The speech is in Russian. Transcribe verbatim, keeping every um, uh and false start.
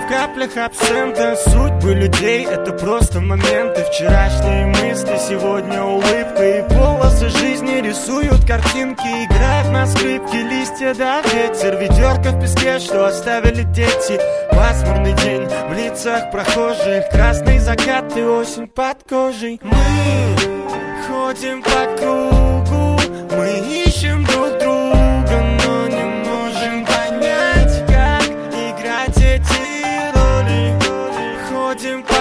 в каплях абсента. Судьбы людей — это просто моменты. Вчерашние мысли, сегодня улыбка. И полосы жизни рисуют картинки. Играют на скрипке листья да ветер. Ведерко в песке, что оставили дети. Пасмурный день в лицах прохожих. Красный закат и осень под кожей. Мы ходим по кругу, мы ищем друг друга, но не можем понять, как играть эти роли. Ходим по